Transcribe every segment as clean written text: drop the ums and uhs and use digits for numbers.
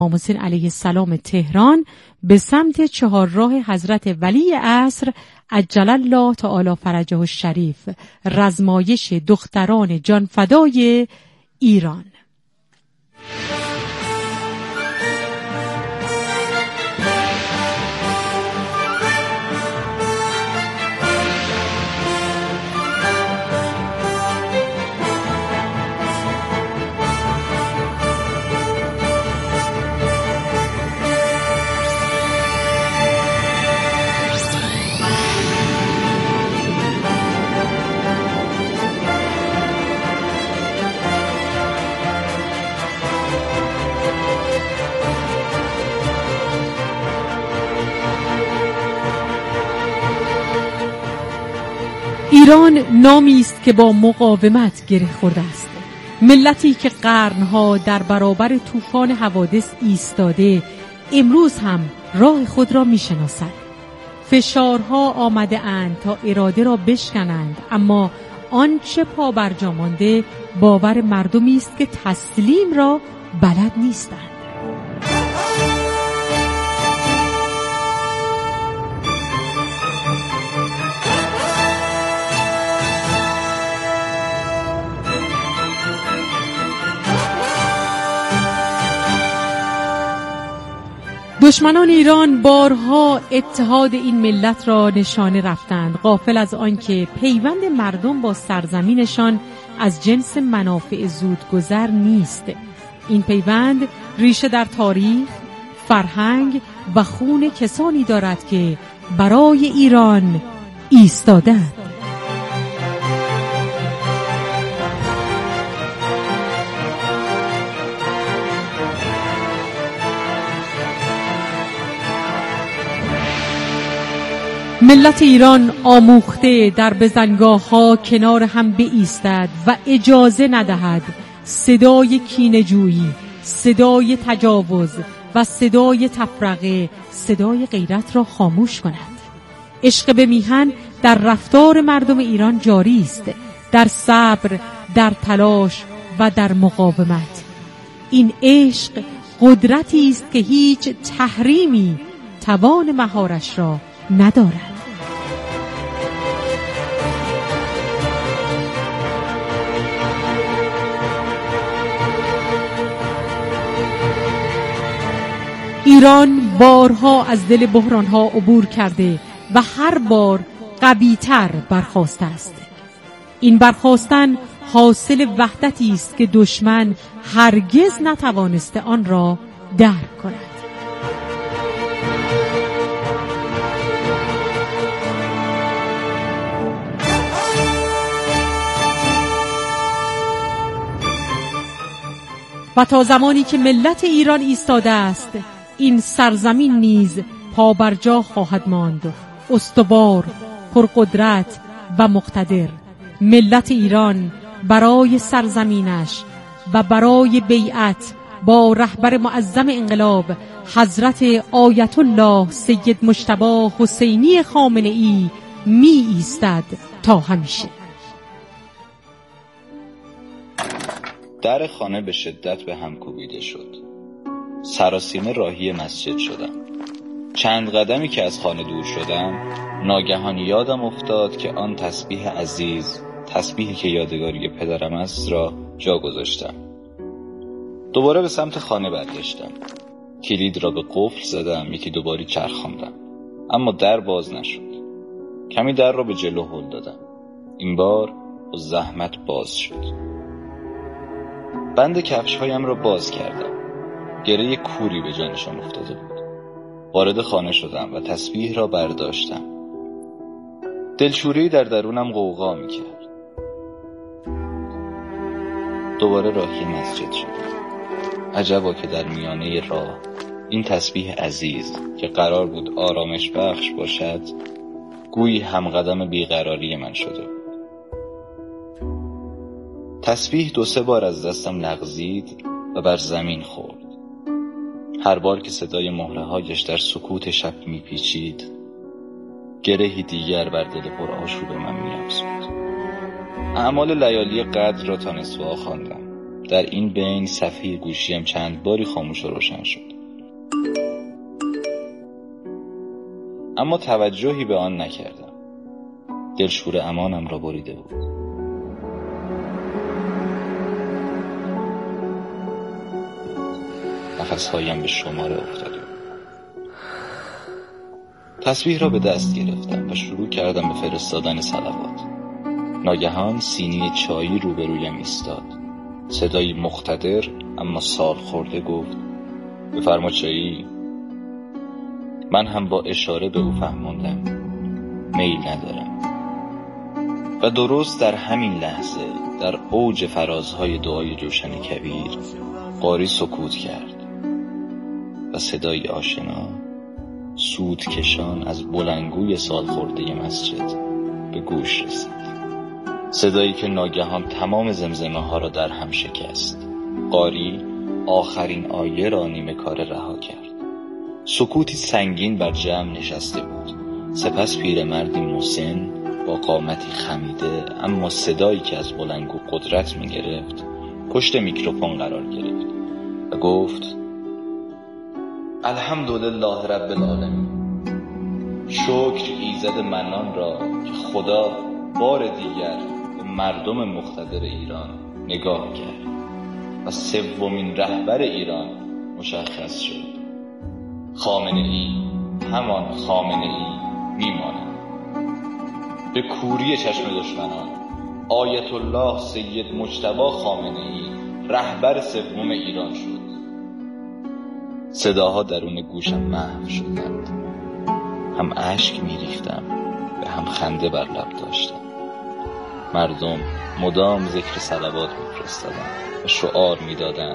امام حسین علیه السلام تهران به سمت چهارراه حضرت ولی عصر عجل الله تعالی فرجه الشریف، رزمایش دختران جانفدای ایران. ایران نامی است که با مقاومت گره خورده است. ملتی که قرنها در برابر طوفان حوادث ایستاده، امروز هم راه خود را می‌شناسد. فشارها آمده اند تا اراده را بشکنند، اما آنچه پا برجا مانده باور مردمی است که تسلیم را بلد نیستند. دشمنان ایران بارها اتحاد این ملت را نشانه رفتند، غافل از آنکه پیوند مردم با سرزمینشان از جنس منافع زودگذر نیست. این پیوند ریشه در تاریخ، فرهنگ و خون کسانی دارد که برای ایران ایستادند. ملت ایران آموخته در بزنگاه‌ها کنار هم بایستد و اجازه ندهد صدای کینه‌جویی، صدای تجاوز و صدای تفرقه صدای غیرت را خاموش کند. عشق به میهن در رفتار مردم ایران جاری است، در صبر، در تلاش و در مقاومت. این عشق قدرتی است که هیچ تحریمی توان مهارش را ندارد. ایران بارها از دل بحرانها عبور کرده و هر بار قوی‌تر برخاسته است. این برخاستن حاصل وحدتی است که دشمن هرگز نتوانسته آن را درک کند. و تا زمانی که ملت ایران ایستاده است، این سرزمین نیز پابرجا خواهد ماند، استوار، پرقدرت و مقتدر. ملت ایران برای سرزمینش و برای بیعت با رهبر معظم انقلاب حضرت آیت الله سید مجتبی حسینی خامنه‌ای می ایستد تا همیشه. در خانه به شدت به هم کوبیده شد. سراسیمه راهی مسجد شدم. چند قدمی که از خانه دور شدم، ناگهان یادم افتاد که آن تسبیح عزیز، تسبیحی که یادگاری پدرم است، را جا گذاشتم. دوباره به سمت خانه برگشتم. کلید را به قفل زدم، یکی دوباری چرخاندم، اما در باز نشد. کمی در را به جلو هل دادم. این بار با زحمت باز شد. بند کفش‌هایم را باز کردم. گره کوری به جانشان افتاده بود. وارد خانه شدم و تسبیح را برداشتم. دلشوری در درونم غوغا می‌کرد. دوباره راهی مسجد شدم. عجبا که در میانه راه این تسبیح عزیز که قرار بود آرامش بخش باشد، گویی همقدم بیقراری من شده بود. تسبیح 2-3 بار از دستم لغزید و بر زمین خورد. هر بار که صدای مهره‌هایش در سکوت شب میپیچید، گرهی دیگر بر دل پرآشوب من می‌افزود. اعمال لیالی قدر را تا نصفه‌ها خواندم. در این بین صفحه گوشیم چند باری خاموش و روشن شد. اما توجهی به آن نکردم. دلشور امانم را بریده بود. نفسهایم به شماره افتاده بود. تسبیح را به دست گرفتم و شروع کردم به فرستادن صلوات. ناگهان سینی چایی روبرویم ایستاد. صدایی مقتدر اما سال خورده گفت: بفرما چایی. من هم با اشاره به او فهماندم میل ندارم. و درست در همین لحظه، در اوج فرازهای دعای جوشن کبیر، قاری سکوت کرد و صدای آشنا سود کشان از بلندگوی سال خورده مسجد به گوش رسید. صدایی که ناگهان تمام زمزمه ها را در هم شکست. قاری آخرین آیه را نیمه کار رها کرد. سکوتی سنگین بر جمع نشسته بود. سپس پیرمردی مسن با قامتی خمیده اما صدایی که از بلندگو قدرت می گرفت پشت میکروفون قرار گرفت و گفت: الحمدلله رب العالمین. شکر ایزد منان را که خدا بار دیگر به مردم مقتدر ایران نگاه کرد و سومین رهبر ایران مشخص شد. خامنه ای همان خامنه ای میماند. به کوری چشم دشمنان آیت الله سید مجتبی خامنه ای رهبر سوم ایران شد. صداها درون گوشم محو شدند. هم اشک میریختم و هم خنده بر لب داشتم. مردم مدام ذکر صلوات میفرستادند و شعار میدادند: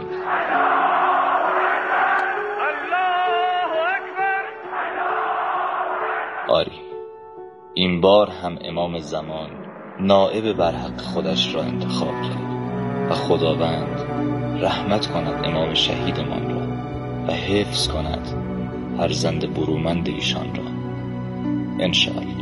آری، این بار هم امام زمان نائب برحق خودش را انتخاب کرد و خداوند رحمت کند امام شهیدمان را و حفظ کند فرزند برومند ایشان را انشاءالله.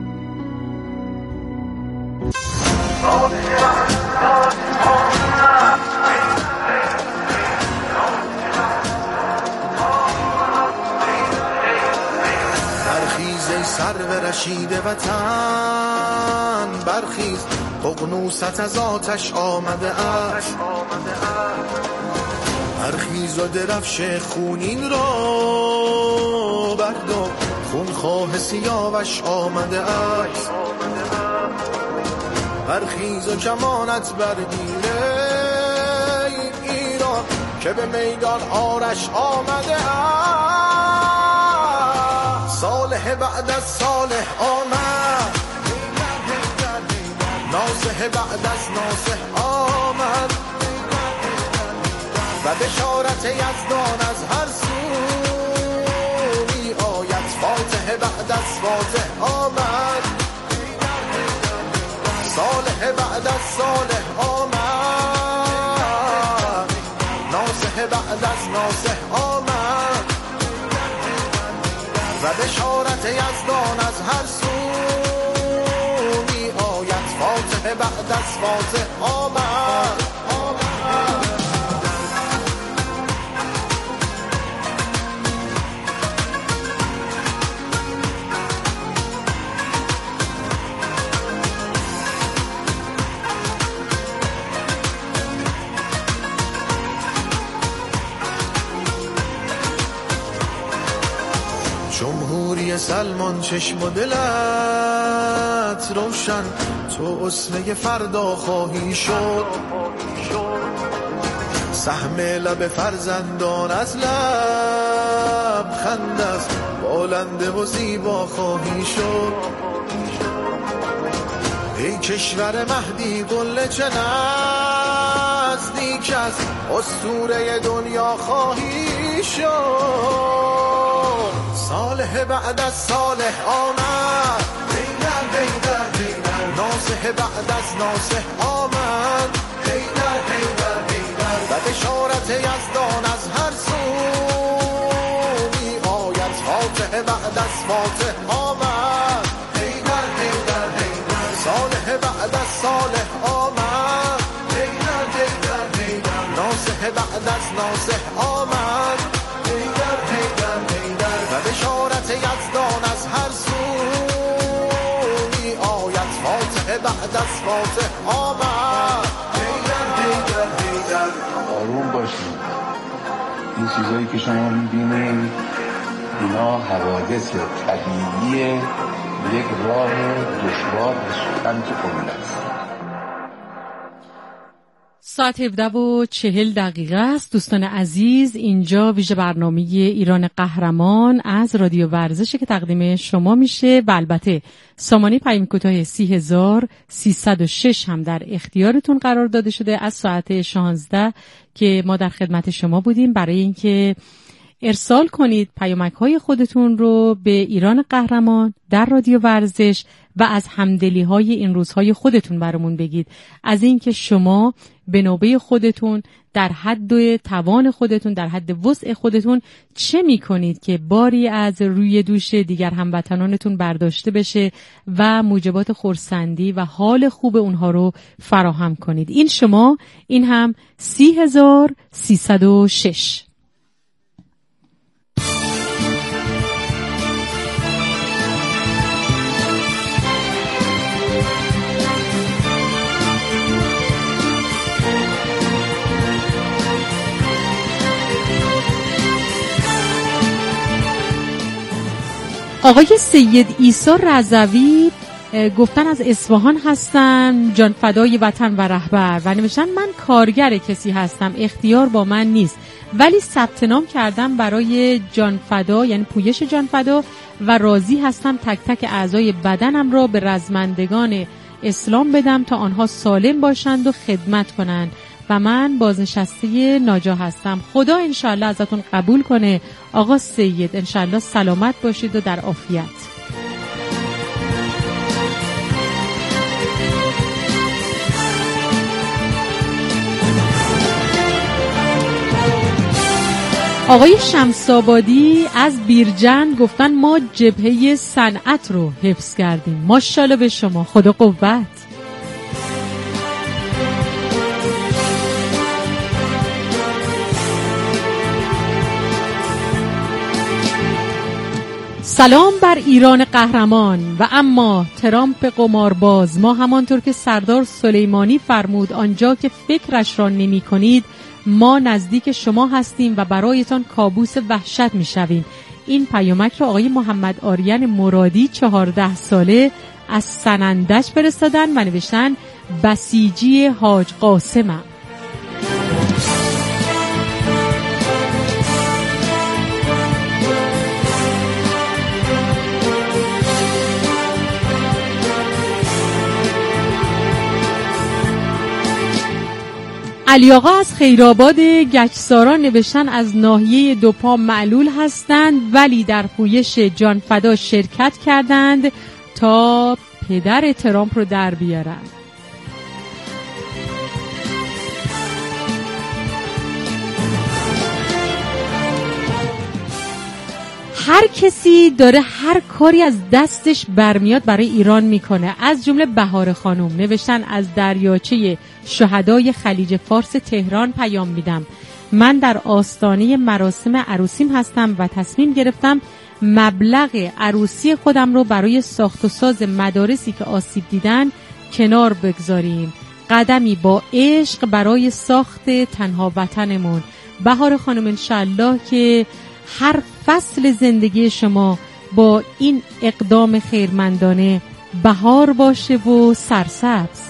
برخیز ای سرو رشید وطن، برخیز ققنوست از آتش آمده است. برخیز و درفش خونین را بردار، خونخواه سیاوش آمده است. برخیز و کمانت برگیره ایران که به میدان آرش آمده است. صالح بعد از صالح آمد، ناصح بعد از ناصح آمد و بشارت یزدان از هر سو می آید. فاتح بعد از فاتح آمد، صالح بعد از صالح آمد، ناصح بعد از ناصح آمد و بشارت یزدان از هر سو می آید. فاتح بعد از فاتح آمد. جمهوری سلمان چشم و دلت روشن، تو اسمه فردا خواهی شد. سهم لب فرزندان از لب خنده است، بلنده و زیبا خواهی شد. ای کشور مهدی قله چه نزدیک است، اسطوره دنیا خواهی شد. صالح بعد از صالح آمد، ناصح بعد از ناصح آمد و بشارت یزدان از هر سو می آید. فاتح بعد از فاتح آمد، صالح بعد از صالح آمد، ناصح بعد از ناصح آمد بعد از فاتح آمد. آروم باشید، این چیزایی که شما میبینید اینا حوادث طبیعیه، یک راه دشوار به سمت امید است. ساعت 17:40 است. دوستان عزیز، اینجا ویژه برنامه ایران قهرمان از رادیو ورزش که تقدیم شما میشه و البته سامانه پیام کوتاه 30306 هم در اختیارتون قرار داده شده از ساعت 16 که ما در خدمت شما بودیم برای اینکه ارسال کنید پیامک‌های خودتون رو به ایران قهرمان در رادیو ورزش و از همدلی‌های این روزهای خودتون برامون بگید، از اینکه شما به نوبه خودتون در حد توان خودتون، در حد وسع خودتون چه می‌کنید که باری از روی دوش دیگر هموطنانتون برداشته بشه و موجبات خرسندی و حال خوب اونها رو فراهم کنید. این شما، این هم 30306. آقای سید عیسی رضوی گفتن از اصفهان هستن، جان فدای وطن و رهبر، و نوشتن من کارگر کسی هستم، اختیار با من نیست، ولی ثبت نام کردم برای جان فدا، یعنی پویش جان فدا، و راضی هستم تک تک اعضای بدنم را به رزمندگان اسلام بدم تا آنها سالم باشند و خدمت کنند و من بازنشسته ناجا هستم. خدا انشاءالله ازتون قبول کنه آقا سید، انشاءالله سلامت باشید و در عافیت. آقای شمس‌آبادی از بیرجند گفتن ما جبهه صنعت رو حفظ کردیم. ماشاءالله به شما، خدا قوت. سلام بر ایران قهرمان. و اما ترامپ قمارباز، ما همانطور که سردار سلیمانی فرمود آنجا که فکرش را نمی کنید ما نزدیک شما هستیم و برایتان کابوس وحشت می شویم. این پیامک را آقای محمد آریان مرادی 14 ساله از سنندج فرستادن و نوشتن بسیجی حاج قاسمم. علی آقا از خیرآباد گچساران نوشتن از ناحیه دوپا معلول هستند ولی در پویش جان فدا شرکت کردند تا پدر ترامپ رو در بیارند. هر کسی داره هر کاری از دستش برمیاد برای ایران میکنه، از جمله بهار خانم نوشتن از دریاچه شهدای خلیج فارس تهران پیام میدم. من در آستانه مراسم عروسیم هستم و تصمیم گرفتم مبلغ عروسی خودم رو برای ساخت و ساز مدارسی که آسیب دیدن کنار بگذاریم. قدمی با عشق برای ساخت تنها وطنمون. بهار خانم انشالله که هر فصل زندگی شما با این اقدام خیرمندانه بهار باشه و سرسبز.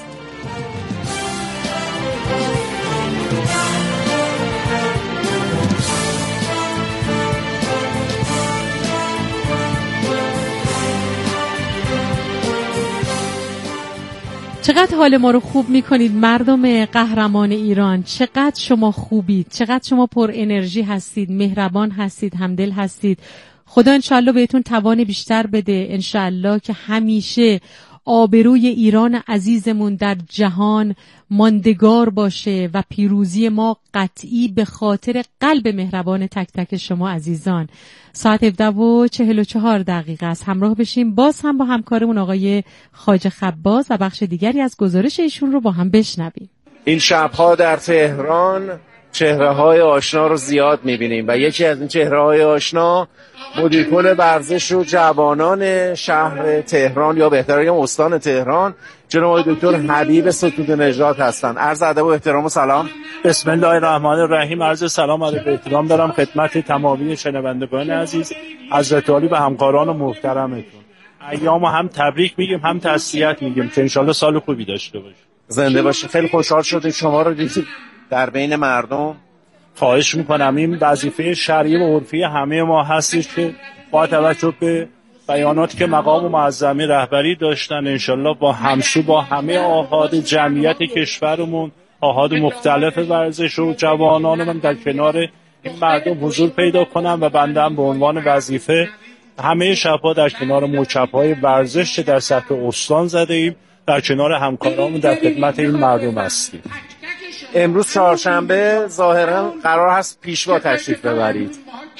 چقدر حال ما رو خوب میکنید مردم قهرمان ایران، چقدر شما خوبید، چقدر شما پر انرژی هستید، مهربان هستید، همدل هستید. خدا انشالله بهتون توان بیشتر بده، انشالله که همیشه آبروی ایران عزیزمون در جهان ماندگار باشه و پیروزی ما قطعی به خاطر قلب مهربان تک تک شما عزیزان. ساعت 17:44 است. همراه بشیم باز هم با همکارمون آقای خواجه خباز و بخش دیگری از گزارش ایشون رو با هم بشنویم. این شب‌ها در تهران چهره‌های آشنا رو زیاد می‌بینیم و یکی از این چهره‌های آشنا مدیرکل ورزش و جوانان شهر تهران یا بهتر بگم استان تهران جناب دکتر حبیب ستودنژاد هستند. عرض ادب و احترام و سلام. بسم الله الرحمن الرحیم. عرض سلام و احترام دارم خدمت تمامی شنوندگان عزیز، حضرت عالی و همکاران محترمتون. ایامو هم تبریک میگیم هم تسلیت میگیم که انشالله سال خوبی داشته باشید. زنده باشید. خیلی خوشحال شدیم شما رو دیدیم در بین مردم. خواهش میکنم، این وظیفه شرعی و عرفی همه ما هستش که با توجه به بیاناتی که مقام و معظمه رهبری داشتن انشالله با همسو با همه آحاد جمعیت کشورمون، آحاد مختلف ورزش و جوانانمون در کنار این مردم حضور پیدا کنم و بنده هم به عنوان وظیفه همه شب‌ها در کنار موکب‌های ورزش که در سطح استان زده ایم در کنار همکارامون در خدمت این مردم هستیم. امروز چهارشنبه ظاهرا قرار هست پیشوا تشریف ببرید.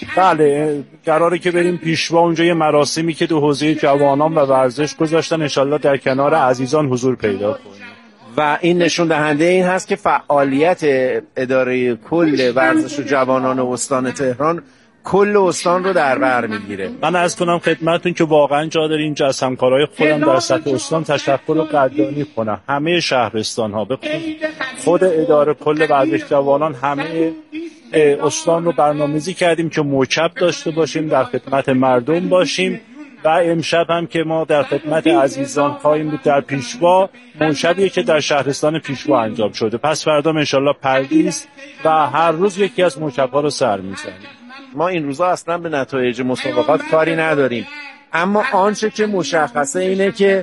بله، قراره که بریم پیشوا. اونجا یه مراسمی که دو حوزه جوانان و ورزش گذاشتن انشالله در کنار عزیزان حضور پیدا کنیم و این نشون دهنده این هست که فعالیت اداره کل ورزش و جوانان استان تهران کل استان رو در بر میگیره. من عرض کنم خدمتتون که واقعا جا داره اینجا از همکارای خودم در سطح استان تشکر و قدردانی کنم. همه شهرستان ها به خود اداره کل ورزش جوانان همه استان رو برنامه‌ریزی کردیم که موکب داشته باشیم، در خدمت مردم باشیم و امشب هم که ما در خدمت عزیزان خواهیم بود در پیشوا، موکبیه که در شهرستان پیشوا انجام شده. پس فردا انشالله پردیس و هر روز یکی از موکب‌ها رو سر می‌زنیم. ما این روزا اصلا به نتایج مسابقات کاری نداریم، اما آنچه که مشخصه اینه که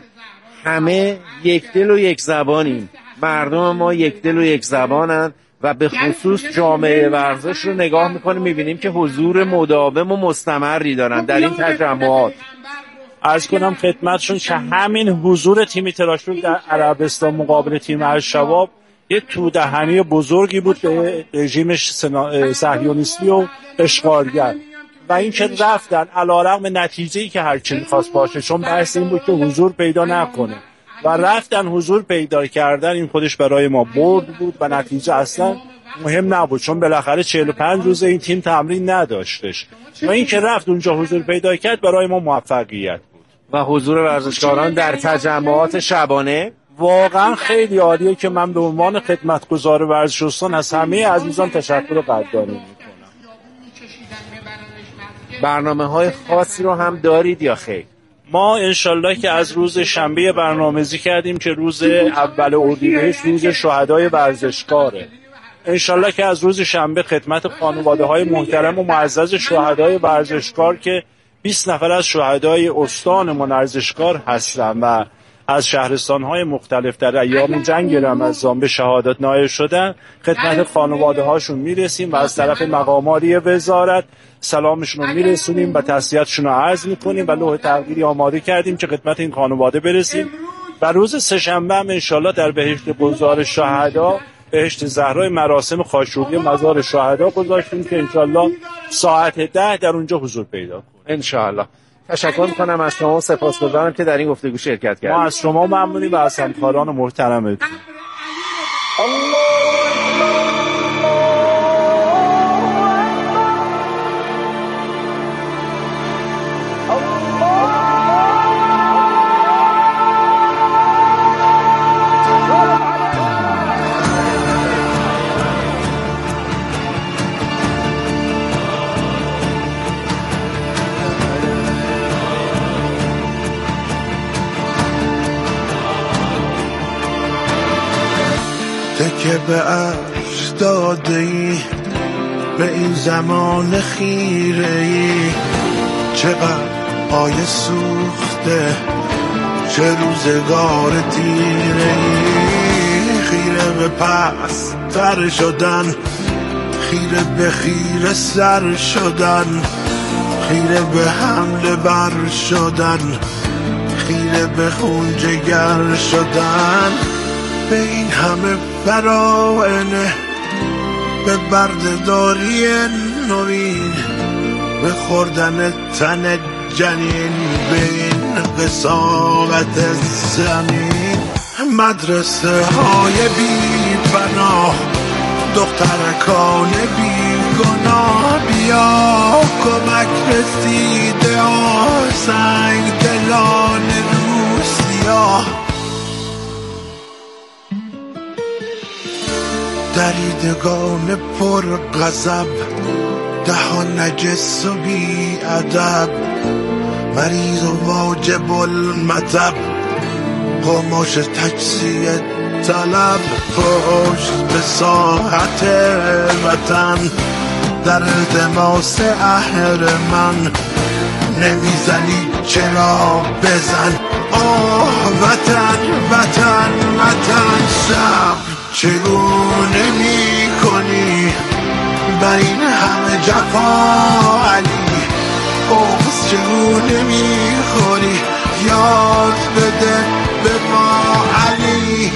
همه یک دل و یک زبانیم. مردم ما یک دل و یک زبانن و به خصوص جامعه ورزش رو نگاه میکنیم میبینیم که حضور مداوم و مستمری دارن در این تجمعات. عرض کنم خدمتشون که همین حضور تیم تراشور در عربستان مقابل تیم الشباب یه تودهنی بزرگی بود به رژیم صهیونیستی و اشغالگر و این که رفتن علیرغم نتیجه‌ای که هر چی خواست باشه، چون بحث این بود که حضور پیدا نکنه و رفتن حضور پیدا کردن، این خودش برای ما برد بود و نتیجه اصلا مهم نبود چون بالاخره 45 روز این تیم تمرین نداشتش و این که رفت اونجا حضور پیدا کرد برای ما موفقیت بود. و حضور ورزشکاران در تجمعات شبانه واقعا خیلی عالیه که من به عنوان خدمتگزار ورزش استان از همه عزیزان تشکر و قدردانی میکنم. برنامه‌های خاصی رو هم دارید یا خیر؟ ما انشالله که از روز شنبه برنامه‌ریزی کردیم که روز اول اردیبهشت روز شهدای ورزشکاره. انشالله که از روز شنبه خدمت خانواده‌های محترم و معزز شهدای ورزشکار که 20 نفر از شهدای استانمون ورزشکار هستن و از شهرستان‌های مختلف در ایام جنگ رمضان به شهادت نائل شدن، خدمت خانواده‌هاشون میرسیم و از طرف مقاماری وزارت سلامشون رو میرسونیم و تسلیتشون رو عرض میکنیم و لوح تقدیری آماده کردیم که خدمت این خانواده برسیم و روز سه‌شنبه هم انشالله در بهشت گذار شهدا، بهشت زهرای مراسم خاشقچی مزار شهدا گذاشتیم که انشالله ساعت 10 در اونجا حضور پیدا کنیم انشالله. تشکر میکنم از شما و سپاسگزارم که در این گفتگو شرکت کردید. ما از شما ممنونیم و از همکاران محترمتون. که به عرش داده ای به این زمان خیره ای، چقدر پای سوخته چه روزگار تیره ای، خیره به پس تر شدن، خیره به خیره سر شدن، خیره به حمله بر شدن، خیره به خون جگر شدن، به این همه فراعنه، به بردهداری نوین، به خوردن تن جنین، به این قساوت زمین، مدرسه های بی پناه دخترکان بیگناه بیا کمک رسیده سنگ دلان روسیا دریدگان پر غضب دهان نجس و بی ادب مریض و واجب المطب قماش تجزیه طلب پشت به ساحت وطن در التماس اهرمن نمیزنی چرا بزن آه وطن وطن وطن صبر چگونه میکنی بر این همه جفا علی اوز چگونه میخوری یاد بده به ما علی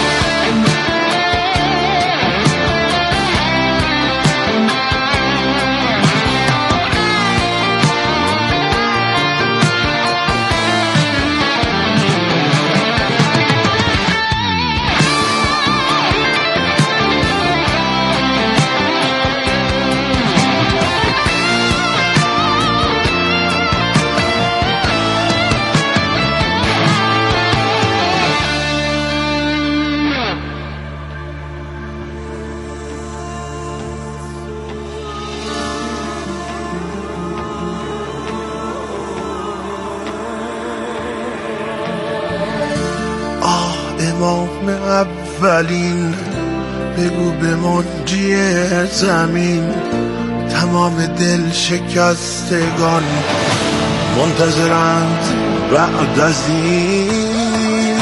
امام اولین بگو به منجی زمین تمام دل شکستگان منتظرند بعد از این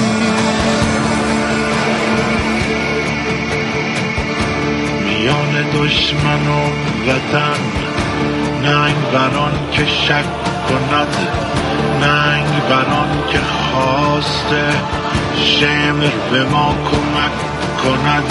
میان دشمن و وطن ننگ بران که شک کند ننگ بران که خواسته شمر به ما کمک کند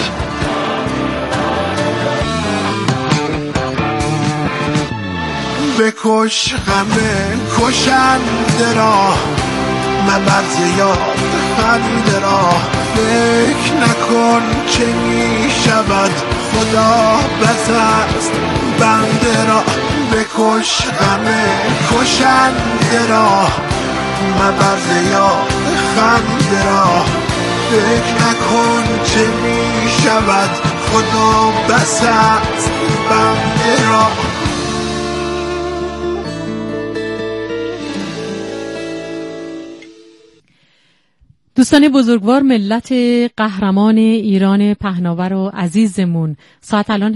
بکش غم کشنده را مبرز یاد خنده را فکر نکن چه می شود خدا بس است بنده را بکش غم کشنده را مبرز یاد خنده را فکر نکن چه می شود خدا بس است بنده را دوستان بزرگوار، ملت قهرمان ایران پهناور و عزیزمون، ساعت الان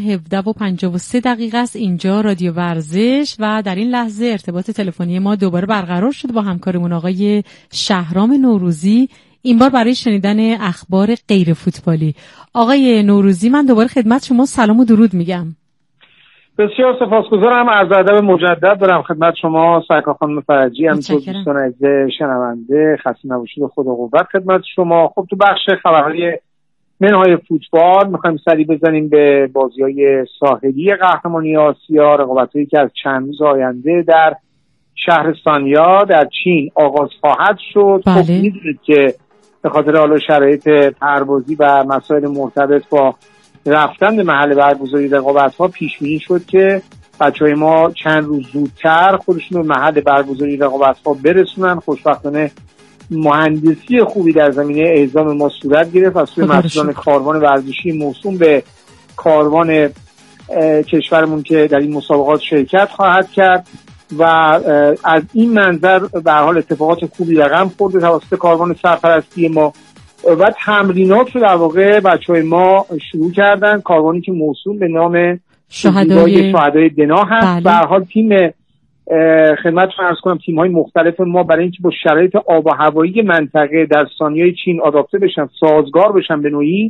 17:53 است. اینجا رادیو ورزش و در این لحظه ارتباط تلفنی ما دوباره برقرار شد با همکارمون آقای شهرام نوروزی، این بار برای شنیدن اخبار غیر فوتبالی. آقای نوروزی، من دوباره خدمت شما سلام و درود میگم. بسیار سپاسگزارم. عرض ادب مجدد دارم خدمت شما سرکار خانم فرجی، همینطور دوستان عزیز شنونده. خسته نباشید و خدا قوت خدمت شما. خب تو بخش خبرهای منهای فوتبال میخوایم سری بزنیم به بازی‌های ساحلی قهرمانی آسیا، رقابت‌هایی که از چند روز آینده در شهر سانیا در چین آغاز خواهد شد. بله. خب میدونید که به خاطر حالا شرایط پروازی و مسائل مرتبط با رفتن به محل برگزاری رقابت‌ها پیش بینی شد که بچه‌های ما چند روز زودتر خودشون به محل برگزاری رقابت‌ها برسونن. خوشبختانه مهندسی خوبی در زمینه اعزام ما صورت گرفت از سوی مسئولان کاروان ورزشی موسوم به کاروان کشورمون که در این مسابقات شرکت خواهد کرد و از این منظر به هر حال اتفاقات خوبی رقم خورده توسط کاروان سرپرستی ما و تمرینات رو در واقع بچه‌های ما شروع کردن. کاروانی که موسوم به نام شهدای دنا هست. به هر حال تیم خدمتتون عرض کنم تیم‌های مختلف ما برای اینکه با شرایط آب و هوایی منطقه در ثانیه‌های چین آداپته بشن، سازگار بشن به نوعی،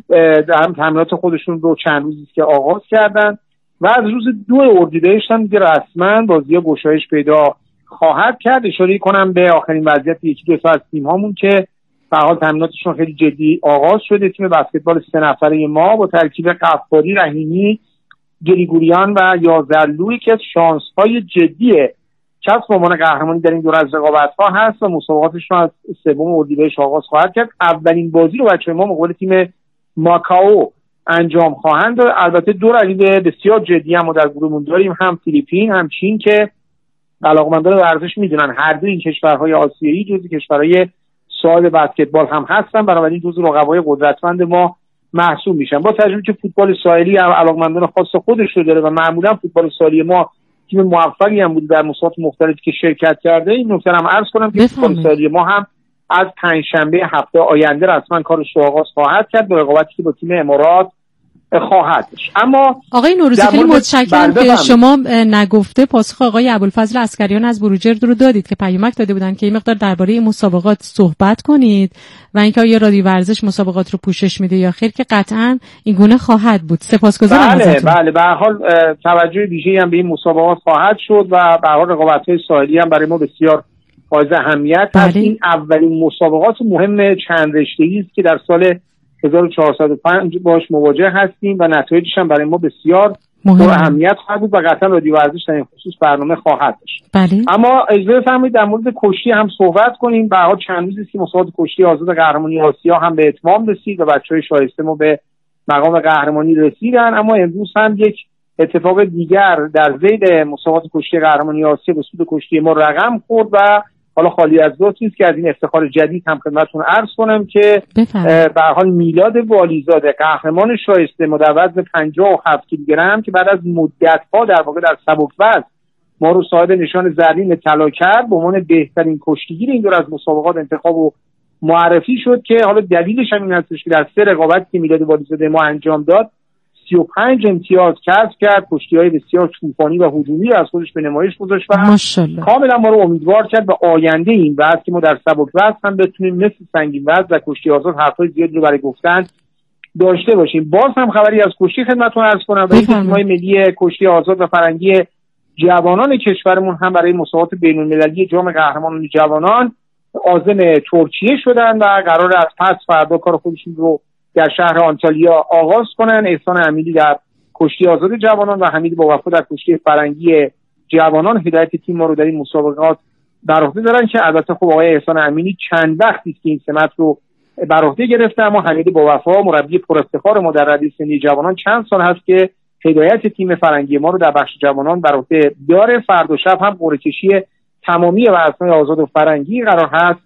در تمرینات خودشون رو چند روزی که آغاز کردن و از روز 2 اردیبهشت هم دیگه رسما بازی‌ها گشایش پیدا خواهد کرد. اشاره کنم به آخرین وضعیت 1-2 تا از تیم‌هامون که به حال تمریناتشون خیلی جدی آغاز شده. تیم بسکتبال 3 نفره ما با ترکیب قفاری، رحیمی، گریگوریان و یازرلویی که شانس‌های جدی کسب عنوان قهرمانی در این دور از رقابت‌ها هست و مسابقاتشون از 3 اردیبهشت آغاز خواهد کرد. اولین بازی رو بچه‌های ما مقابل تیم ماکائو انجام خواهند داد. البته دو رقیب بسیار جدی هم ما در گروهمون داریم، هم فیلیپین هم چین که علاقمندان ورزش میدونن هر دو این کشورهای آسیایی جزو کشورهای صاحب بسکتبال هم هستن، بنابراین جزو رقبای قدرتمند ما محسوب میشن. با توجه که فوتبال ساحلی علاقمندان خاص خودش رو داره و معمولا فوتبال ساحلی ما تیم موفقی هم بود در مسابقات مختلفی که شرکت کرده، این نکته هم عرض کنم که فوتبال ساحلی ما هم از پنجشنبه هفته آینده رسما کارش رو آغاز خواهد کرد به رقابتی که با تیم امارات خواهد داشت. اما آقای نوروزی خیلی متشکرم که شما نگفته پاسخ آقای ابوالفضل عسکریان از بروجرد رو دادید که پیامک داده بودن که این مقدار درباره این مسابقات صحبت کنید و اینکه آیا رادیو ورزش مسابقات رو پوشش میده یا خیر، که قطعاً این گونه خواهد بود. سپاسگزارم ازتون. بله به هر حال توجه ویژه‌ای هم به این مسابقات خواهد شد و به هر حال رقابت‌های ساحلی هم برای ما بسیار حائز اهمیت هست. این اولین مسابقات مهم چند رشته‌ای است که در سال 1405 باش مواجه هستیم و نتایجش هم برای ما بسیار پر اهمیت خواهد بود و قطعا رادیو ورزش در این خصوص برنامه خواهد داشت. بله. اما اجازه فرمایید در مورد کشتی هم صحبت کنیم. به هر حال چند روزی است که مسابقات کشتی آزاد قهرمانی آسیا هم به اتمام رسید و بچه‌های شایسته ما به مقام قهرمانی رسیدن. اما امروز هم یک اتفاق دیگر در ذیل مسابقات کشتی قهرمانی آسیا به سود کشتی ما رقم خورد و حالا خالی از لطف نیست که از این افتخار جدید هم خدمتتون عرض کنم که به هر حال میلاد والیزاده قهرمان شایسته ما در وزن 57 کیلوگرم که بعد از مدت‌ها در واقع در سبک وزن ما رو صاحب نشان زرین طلا کرد به عنوان بهترین کشتیگیر این دور از مسابقات انتخاب و معرفی شد که حالا دلیلش هم این هستش که در 3 رقابتی که میلاد والیزاده ما انجام داد 35 امتیاز کسب کرد، کشتی‌های بسیار طوفانی و هجومی از خودش به نمایش گذاشت و کاملا ما رو امیدوار کرد به آینده این وزن که ما در سبک وزن هم بتونیم مثل سنگین وزن و کشتی آزاد حرفای زیادی رو برای گفتن داشته باشیم. باز هم خبری از کشتی خدمتتون عرض کنم و این تیم‌های ملی کشتی آزاد و فرنگی جوانان کشورمون هم برای مسابقات بین‌المللی جام قهرمانان جوانان عازم ترکیه شدن و قرار از پس فردا کار خودشون رو در شهر آنتالیا آغاز کنن. احسان امیری در کشتی آزاد جوانان و حمید باوفا در کشتی فرنگی جوانان هدایت تیم ما رو در این مسابقات بر عهده دارن که البته خب آقای احسان امیری چند وقتی است که این سمت رو بر عهده گرفته، اما حمید باوفا مربی پر افتخار ما در ردیف سنی جوانان چند سال هست که هدایت تیم فرنگی ما رو در بخش جوانان بر عهده داره. فردا شب هم قرعه کشی تمامی وزن‌های آزاد و فرنگی قرار هست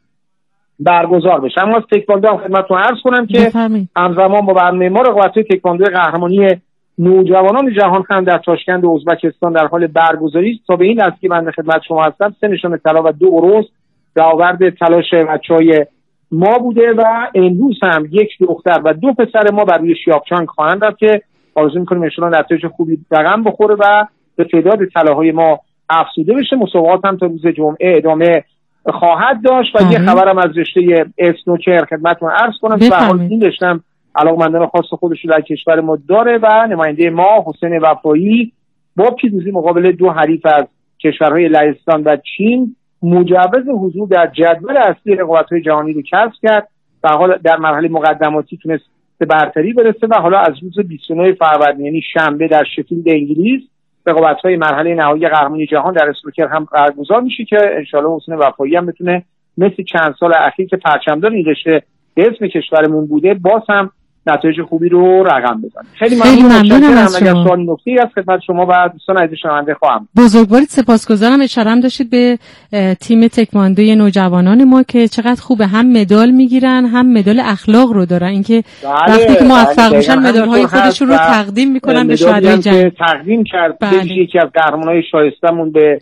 برگزار بشه. اما از تکواندو هم خدمتتون عرض کنم که همزمان با برنامه ما رقابت‌های تکواندو قهرمانی نوجوانان جهان هم در تاشکند ازبکستان در حال برگزاری است. تا به این است که بنده خدمت شما هستم 3 نشان طلا و 2 برنز برآورد تلاش بچه‌های ما بوده و امروز هم 1 دختر و 2 پسر ما بر روی شیابچانگ خواهند رفت که آرزو می‌کنیم ان شاءالله نتایج خوبی رقم بخوره و به تعداد طلاهای ما افزوده بشه. مسابقات هم تا روز جمعه ادامه خواهد داشت و یه خبرم از رشته اسنوکر خدمتتون عرض کنم که به حال این رشته علاقمندان خاص خودش رو در کشور ما داره و نماینده ما حسین وفایی با پیروزی مقابل 2 حریف از کشورهای لهستان و چین مجوز حضور در جدول اصلی رقابت‌های جهانی رو کسب کرد و حالا در مرحله مقدماتی تونست به برتری برسه و حالا از روز 29 فروردین یعنی شنبه در شفیلد انگلیس رقابت‌های مرحله نهایی قهرمانی جهان در اسنوکر هم برگزار میشه که انشالله حسین وفایی هم بتونه مثل چند سال اخیر که پرچمدار این رشته به اسم کشورمون بوده باز هم نتایج خوبی رو رقم بزنه. خیلی ممنونم از شما. اگر سوالی نکته‌ای از خدمت شما و دوستان عزیز شنونده خواهم. بزرگوارید سپاسگزارم. اشاره هم داشتید به تیم تکواندوی نوجوانان ما که چقدر خوبه، هم مدال میگیرن هم مدال اخلاق رو دارن، اینکه وقتی که موفق میشن مدال‌های خودشون رو تقدیم میکنن به شهدای جنگ. تقدیم کرد یکی از قهرمان‌های شایسته‌مون به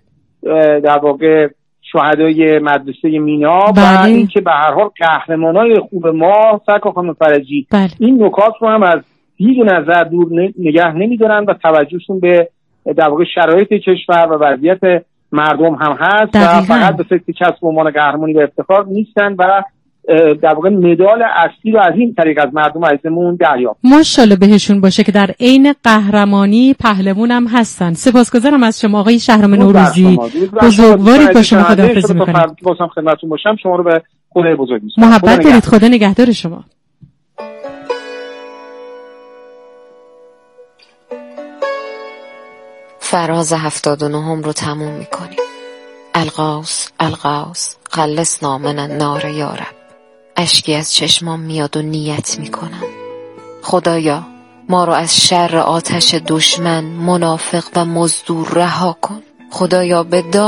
در واقع شهدای مدرسه مینا و اینکه به هر حال قهرمانای خوب ما سرکار خانم فرجی این نکات رو هم از دید نظر دور نگه نمی‌دارن و توجهشون به در واقع شرایط کشور و وضعیت مردم هم هست و فقط به فکر کسب عنوان قهرمانی و افتخار نیستن و در واقع مدال اصلی رو از این طریق از مردم عزیزمون دریافت. ماشاءالله بهشون باشه که در عین قهرمانی پهلوان هم هستن. سپاسگزارم از شما آقای شهرام نوروزی. بزرگوارید با شما خداحافظی می‌کنم. بازم خدمتتون باشم. شما رو به خدای بزرگ می‌سپارم. محبت دارید. خدا نگهدار شما. فراز 79 رو تموم می‌کنیم. الغوث الغوث خلصنا من النار یا رب. اشکی از چشمام میاد و نیت میکنم خدایا ما رو از شر آتش دشمن، منافق و مزدور رها کن. خدایا به